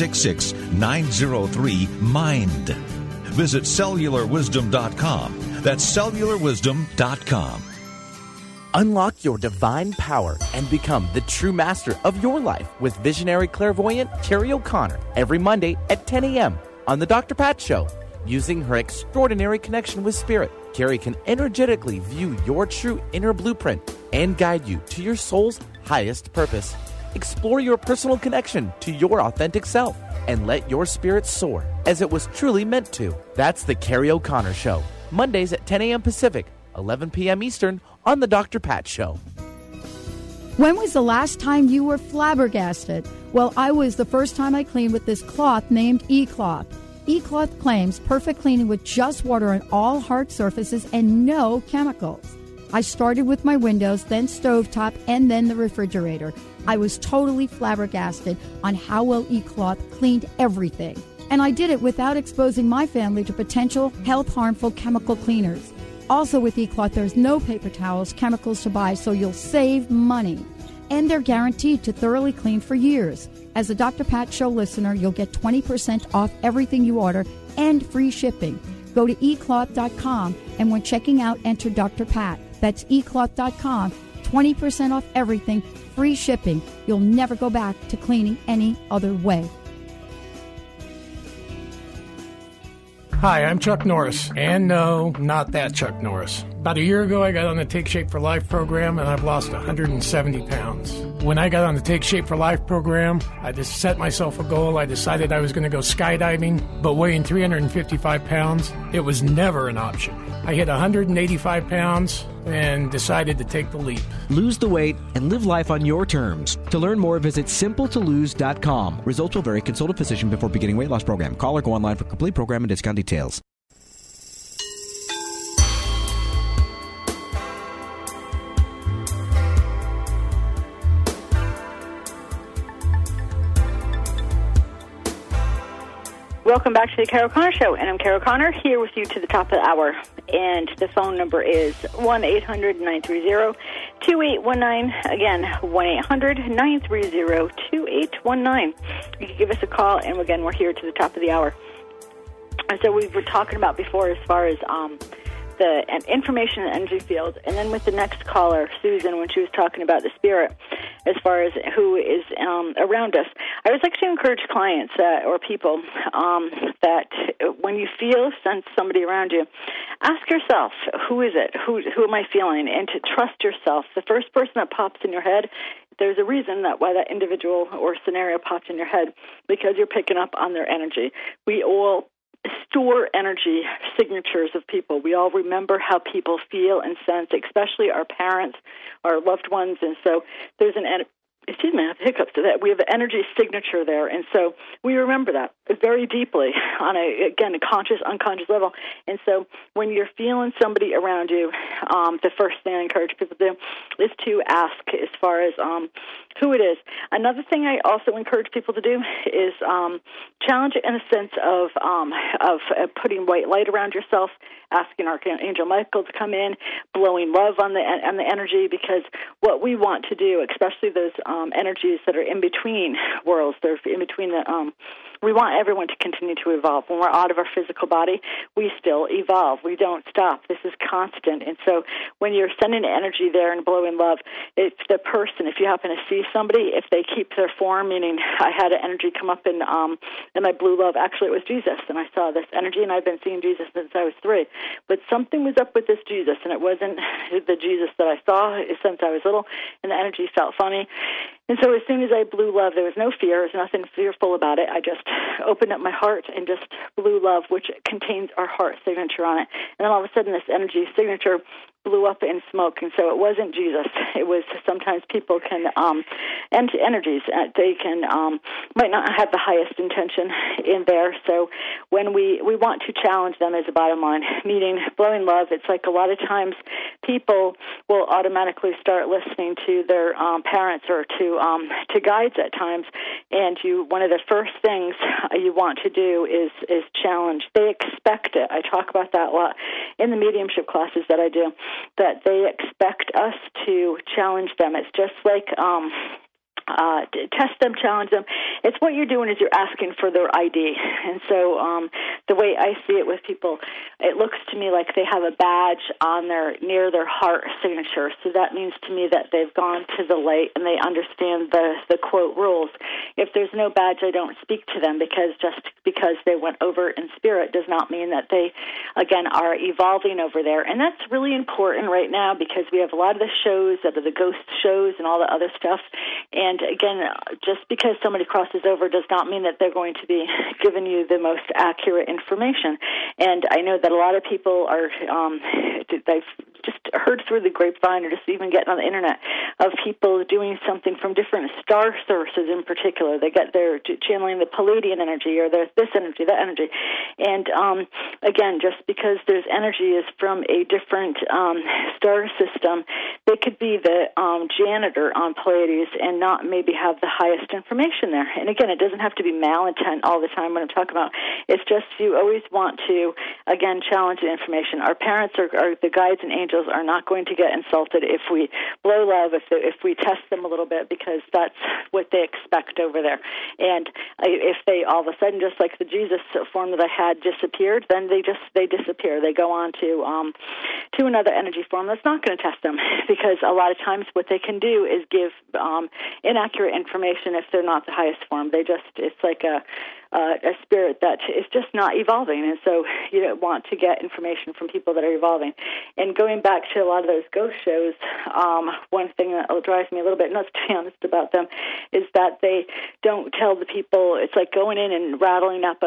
866-903-MIND. Visit cellularwisdom.com. That's cellularwisdom.com. Unlock your divine power and become the true master of your life with visionary clairvoyant Carrie O'Connor every Monday at 10 a.m. on The Dr. Pat Show. Using her extraordinary connection with Spirit, Carrie can energetically view your true inner blueprint and guide you to your soul's highest purpose. Explore your personal connection to your authentic self and let your spirit soar as it was truly meant to. That's The Carrie O'Connor Show, Mondays at 10 a.m. Pacific, 11 p.m. Eastern on The Dr. Pat Show. When was the last time you were flabbergasted? Well, I was the first time I cleaned with this cloth named E-Cloth. E-Cloth claims perfect cleaning with just water on all hard surfaces and no chemicals. I started with my windows, then stovetop, and then the refrigerator. I was totally flabbergasted on how well E-Cloth cleaned everything. And I did it without exposing my family to potential health-harmful chemical cleaners. Also with E-Cloth, there's no paper towels, chemicals to buy, so you'll save money. And they're guaranteed to thoroughly clean for years. As a Dr. Pat Show listener, you'll get 20% off everything you order and free shipping. Go to ecloth.com, and when checking out, enter Dr. Pat. That's ecloth.com. 20% off everything, free shipping. You'll never go back to cleaning any other way. Hi, I'm Chuck Norris. And no, not that Chuck Norris. About a year ago, I got on the Take Shape for Life program, and I've lost 170 pounds. When I got on the Take Shape for Life program, I just set myself a goal. I decided I was going to go skydiving, but weighing 355 pounds, it was never an option. I hit 185 pounds and decided to take the leap. Lose the weight and live life on your terms. To learn more, visit simpletolose.com. Results will vary. Consult a physician before beginning weight loss program. Call or go online for complete program and discount details. Welcome back to the Carol Connor Show, and I'm Carol Connor, here with you to the top of the hour. And the phone number is 1-800-930-2819. Again, 1-800-930-2819. You can give us a call, and again, we're here to the top of the hour. And so we were talking about before as far as the information and energy field, and then with the next caller, Susan, when she was talking about the spirit, as far as who is around us, I always like to encourage clients or people that when you sense somebody around you, ask yourself, who is it? Who am I feeling? And to trust yourself. The first person that pops in your head, there's a reason why that individual or scenario popped in your head, because you're picking up on their energy. We all store energy signatures of people. We all remember how people feel and sense, especially our parents, our loved ones, and so there's I have hiccups to that. We have an energy signature there, and so we remember that very deeply on a conscious, unconscious level. And so when you're feeling somebody around you, the first thing I encourage people to do is to ask as far as who it is. Another thing I also encourage people to do is challenge it in a sense of putting white light around yourself, asking Archangel Michael to come in, blowing love on the energy, because what we want to do, especially those energies that are in between worlds, they're in between we want everyone to continue to evolve. When we're out of our physical body, we still evolve. We don't stop. This is constant. And so when you're sending energy there and blowing love, it's the person, if you happen to see somebody, if they keep their form, meaning I had an energy come up and I blew love. Actually, it was Jesus, and I saw this energy, and I've been seeing Jesus since I was 3. But something was up with this Jesus, and it wasn't the Jesus that I saw since I was little, and the energy felt funny. And so as soon as I blew love, there was no fear. There was nothing fearful about it. I just opened up my heart and just blew love, which contains our heart signature on it. And then all of a sudden, this energy signature blew up in smoke. And so it wasn't Jesus. It was sometimes people can, and energies, they can, might not have the highest intention in there. So when we want to challenge them as a bottom line, meaning blowing love, it's like a lot of times people will automatically start listening to their parents or to guides at times. And one of the first things you want to do is challenge. They expect it. I talk about that a lot in the mediumship classes that I do, that they expect us to challenge them. It's just like test them, challenge them. It's what you're doing is you're asking for their ID. And so the way I see it with people, it looks to me like they have a badge on near their heart signature. So that means to me that they've gone to the light and they understand the quote rules. If there's no badge, I don't speak to them, because just because they went over in spirit does not mean that they, again, are evolving over there. And that's really important right now, because we have a lot of the shows that are the ghost shows and all the other stuff. And again, just because somebody crosses over does not mean that they're going to be giving you the most accurate information. And I know that a lot of people are, they've just heard through the grapevine or just even getting on the internet of people doing something from different star sources in particular. They're channeling the Palladian energy or this energy, that energy. And again, just because there's energy is from a different star system, they could be the janitor on Pleiades and not maybe have the highest information there. And again, it doesn't have to be malintent all the time when I'm talking about. It's just you always want to, again, challenge the information. Our parents or the guides and angels are not going to get insulted if we blow love, if we test them a little bit, because that's what they expect over there. And if they all of a sudden, just like the Jesus form that I had, disappeared, then they disappear. They go on to another energy form that's not going to test them, because a lot of times what they can do is give inaccurate information if they're not the highest form. It's like a spirit that is just not evolving, and so you don't want to get information from people that are evolving. And going back to a lot of those ghost shows, one thing that drives me a little bit nuts, to be honest, about them is that they don't tell the people. It's like going in and rattling up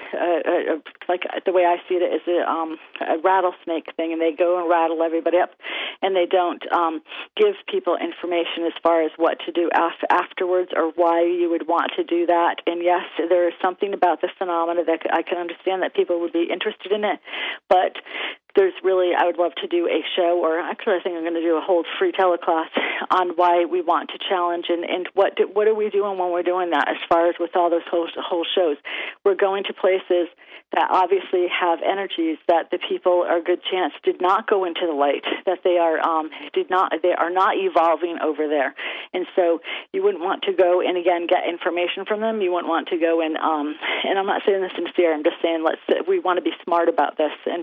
like the way I see it is a rattlesnake thing, and they go and rattle everybody up, and they don't give people information as far as what to do afterwards or why you would want to do that. And yes, there is something about the phenomena that I can understand that people would be interested in it, but I would love to do a show, or actually I think I'm going to do a whole free teleclass on why we want to challenge and what are we doing when we're doing that as far as with all those whole shows. We're going to places that obviously have energies that the people are a good chance did not go into the light, that they are not evolving over there. And so you wouldn't want to go and again get information from them. You wouldn't want to go and I'm not saying this in fear, I'm just saying we want to be smart about this. And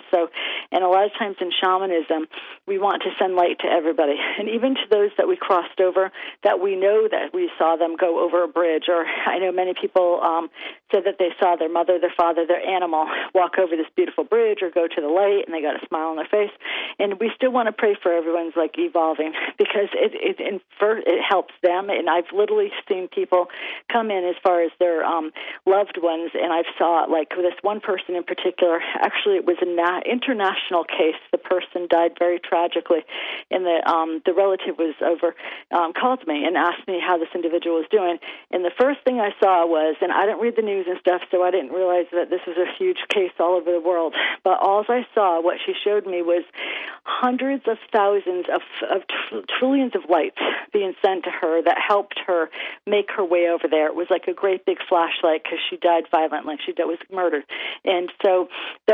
a lot of times in shamanism, we want to send light to everybody, and even to those that we crossed over, that we know that we saw them go over a bridge, or I know many people said that they saw their mother, their father, their animal walk over this beautiful bridge or go to the light, and they got a smile on their face. And we still want to pray for everyone's evolving, because it helps them. And I've literally seen people come in as far as their loved ones, and I've saw this one person in particular. Actually, it was an international case. The person died very tragically, and the relative was over, called me and asked me how this individual was doing. And the first thing I saw was, and I didn't read the news and stuff, so I didn't realize that this was a huge case all over the world. But all I saw, what she showed me, was hundreds of thousands of trillions of lights being sent to her that helped her make her way over there. It was like a great big flashlight because she died violently. She was murdered. And so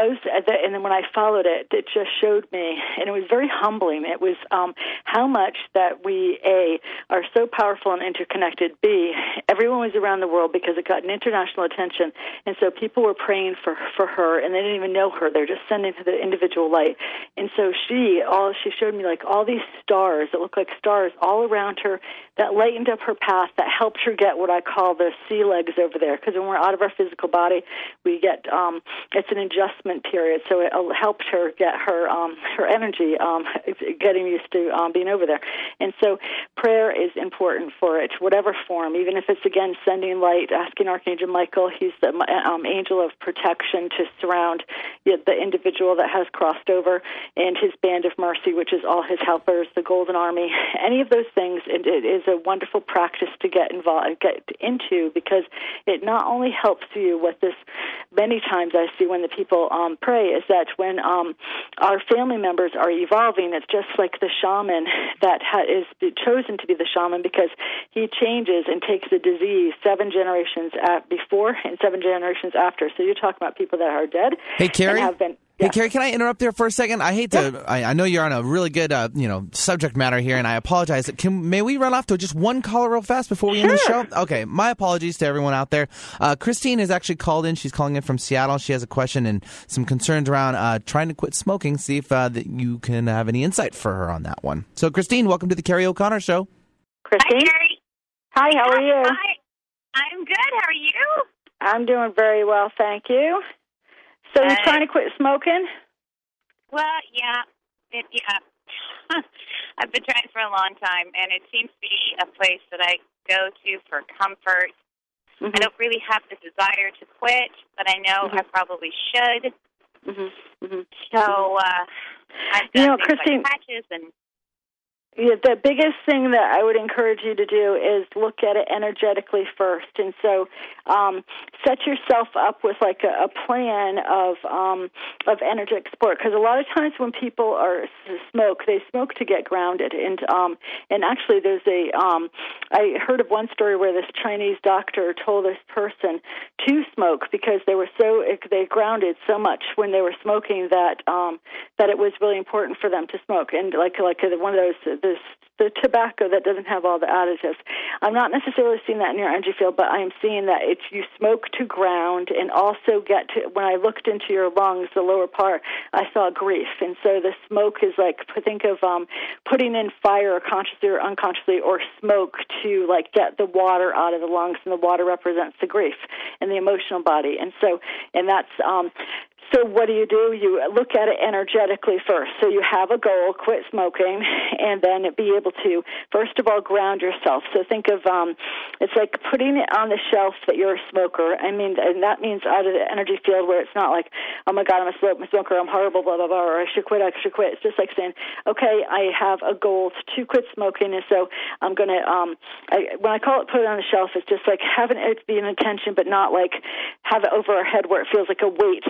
and then when I followed it, it just showed me, and it was very humbling. It was how much that we, A, are so powerful and interconnected. B, everyone was around the world because it got an international attention, and so people were praying for her, and they didn't even know her. They're just sending her the individual light. And so she showed me all these stars that look like stars all around her that lightened up her path, that helped her get what I call the sea legs over there, because when we're out of our physical body, we get it's an adjustment period, so it helped her get her energy getting used to being over there. And so prayer is important for it, whatever form, even if it's, again, sending light, asking Archangel Michael. He's the angel of protection to surround the individual that has crossed over, and his band of mercy, which is all his helpers, the Golden Army. Any of those things, it is a wonderful practice to get into, because it not only helps you with this. Many times I see when the people pray is that when our family members are evolving, it's just like the shaman that is chosen to be the shaman, because he changes and takes the disease 7 generations before and 7 generations after. So you're talking about people that are dead. Hey, Carrie? And have been. Hey, Carrie, can I interrupt there for a second? I hate to. I know you're on a really good, subject matter here, and I apologize. May we run off to just one caller real fast before we end the show? Okay, my apologies to everyone out there. Christine has actually called in. She's calling in from Seattle. She has a question and some concerns around trying to quit smoking. See if that you can have any insight for her on that one. So, Christine, welcome to the Carrie O'Connor Show. Christine? Hi, Carrie. Hi, how are you? Hi. I'm good. How are you? I'm doing very well, thank you. So you're trying to quit smoking? Well, yeah. I've been trying for a long time, and it seems to be a place that I go to for comfort. Mm-hmm. I don't really have the desire to quit, but I know I probably should. Mm-hmm. Mm-hmm. So I've done things Christine, like patches and... Yeah, the biggest thing that I would encourage you to do is look at it energetically first. And so set yourself up with a plan of energetic support. Because a lot of times when people they smoke to get grounded. And actually there's I heard of one story where this Chinese doctor told this person to smoke because they grounded so much when they were smoking that it was really important for them to smoke. And one of those, the tobacco that doesn't have all the additives. I'm not necessarily seeing that in your energy field, but I am seeing that you smoke to ground and also get to, when I looked into your lungs, the lower part, I saw grief. And so the smoke is think of putting in fire consciously or unconsciously, or smoke to get the water out of the lungs, and the water represents the grief and the emotional body. And that's so what do? You look at it energetically first. So you have a goal, quit smoking, and then be able to, first of all, ground yourself. So think of, it's like putting it on the shelf that you're a smoker. I mean, and that means out of the energy field where it's not like, oh my God, I'm a smoker, I'm horrible, blah, blah, blah, or I should quit. It's just like saying, okay, I have a goal to quit smoking, and so I'm going to, when I call it put it on the shelf, it's just like having it be an intention, but not have it over our head where it feels like a weight. So then it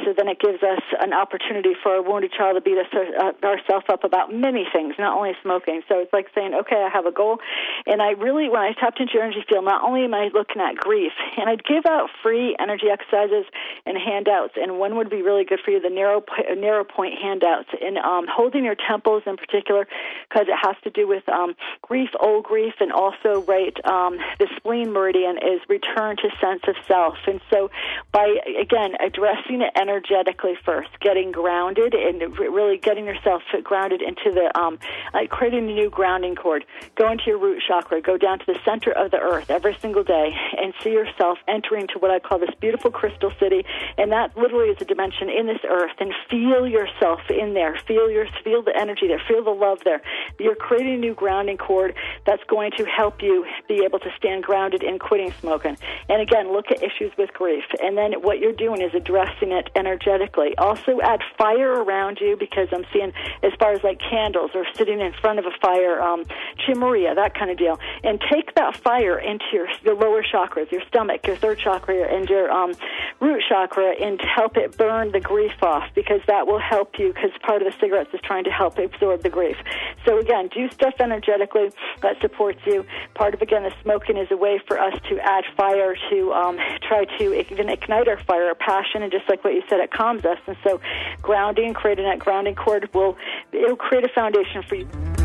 gives us an opportunity for our wounded child to beat ourselves up about many things, not only smoking. So it's like saying, okay, I have a goal. And I really, when I tapped into your energy field, not only am I looking at grief, and I'd give out free energy exercises and handouts, and one would be really good for you, the narrow point handouts, and holding your temples in particular, because it has to do with grief, old grief, and also, the spleen meridian is return to sense of self. And so by, again, addressing it energetically first, getting grounded and really getting yourself grounded into the, creating a new grounding cord, go into your root chakra, go down to the center of the earth every single day and see yourself entering to what I call this beautiful crystal city, and that literally is a dimension in this earth, and feel yourself in there, feel the energy there, feel the love there. You're creating a new grounding cord that's going to help you be able to stand grounded in quitting smoking. And again, look at issues with grief, and then what you're doing is addressing it energetically. Also add fire around you, because I'm seeing as far as like candles or sitting in front of a fire, chimaria, that kind of deal, and take that fire into your lower chakras, your stomach, your third chakra, and your root chakra, and help it burn the grief off, because that will help you, because part of the cigarettes is trying to help absorb the grief. So again, do stuff energetically that supports you. Part of, again, the smoking is a way for us to add fire to try to even ignite our fire, our passion, and just like what you said, it calms us. And so grounding, creating that grounding cord, it'll create a foundation for you.